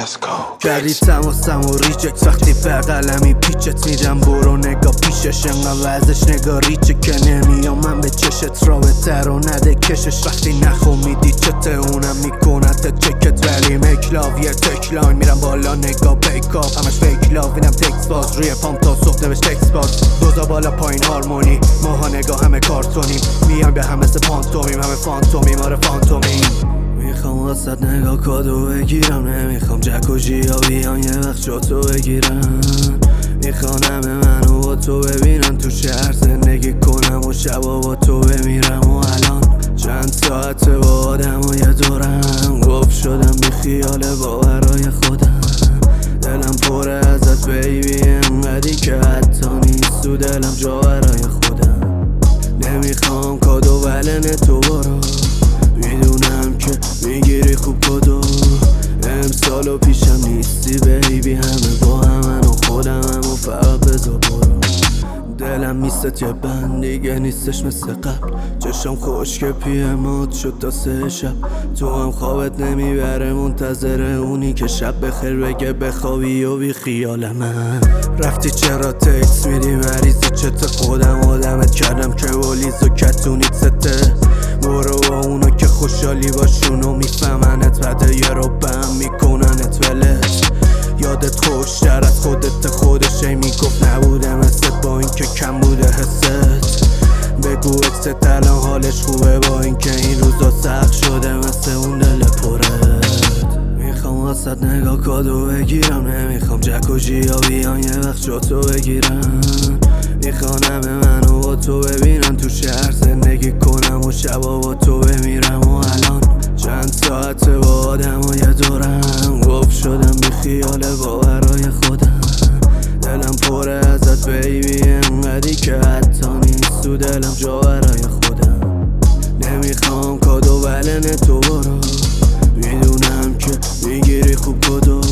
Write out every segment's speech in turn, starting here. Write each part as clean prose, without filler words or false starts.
کردی تماسم و ریجکت وقتی بغلمی پیچت میدم برو نگاه پیشش انقدر وزش نگاه ریچه که نمیام من به چشت رابطه رو نده کشش وقتی نخو میدی چته اونم میکنت چکت ولی مکلاو یه تکلاین میرم بالا نگاه پیکاپ همش فیک لاو اینم تکس باز روی پام تا صبح نوشت تکس باز دوزا بالا پایین هارمونی ماها نگاه همه کارتونیم میان به همه پانتومیم همه فانتومیم آره فانتومیم میخوام واسد نگاه کادو بگیرم نمیخوام جک و جیا بیان یه وقت جاتو بگیرن میخوان همه منو با تو ببینن تو شهر زندگی کنم و شبا با تو بمیرم و الان چند ساعته با آدم و یه دورم گفت شدم بی خیال باورای خودم دلم پره ازت بیبی انقدی که حتی نیست تو دلم جا برای خودم نمیخوام کادو ولن تو برو میدونم که میگیری خوب کدو امسال و پیشم نیستی بیبی همه با همن و خودم هم و فقط بذار برو دلم میست یه بند دیگه نیستش مثل قبل چشم خشک پیمات شد تا 3 شب تو هم خوابت نمیبره منتظر اونی که شب بخیر بگه بخوابی و بی خیال من رفتی چرا تکس میدی مریضی چته خودم آدمت کردم که ولیز و کتونیت سته برو با اونو که خوشحالی باشونو میفهمنت بده یه رو بهم میکننت ولت یادت خوشتر از خودش ای میگفت نبوده مثل با این که کم بوده حست بگو اکست الان حالش خوبه با این که این روزا سخت شده مثل اون دل پرت میخوام واسد نگاه کادو بگیرم نمیخوام جک و جیا بیان یه وقت جاتو بگیرن میخوان همه منو با تو ببینن تو شهر زندگی کنم و شبا با تو بمیرم و الان چند ساعته با آدم و یه دورم گفت شدم بی خیال باورای خودم دلم پره ازت بیبی انقدی که حتی نیست تو دلم جا برای خودم نمیخوام کادو ولن تو برو میدونم که میگیری خوب کدو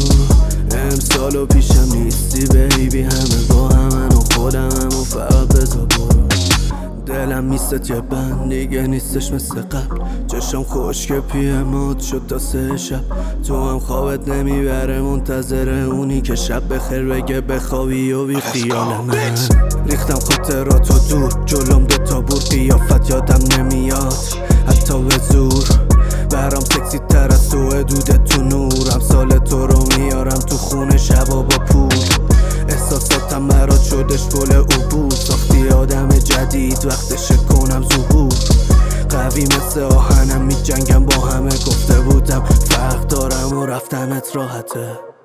امسال و پیشم نیستی بیبی همه با همن و خودم هم و فقط بذار برو دلم میست یه بند دیگه نیستش مثل قبل چشم خشک پیمات شد تا 3 شب تو هم خوابت نمیبره منتظر اونی که شب بخیر بگه بخوابی و بی خیال من ریختم خاطراتو دور جلوم 2 تا بور قیافت یادم نمیاد حتی به زور برام سکسی تر از تو حدود تو نورم سال تو رو میارم تو خونه شبا با پول احساساتم برات شدش گل عبور ساختی آدم جدید وقتش کنم ظهور قوی مثل آهنم می جنگم با همه گفته بودم فرق دارم و رفتنت راحته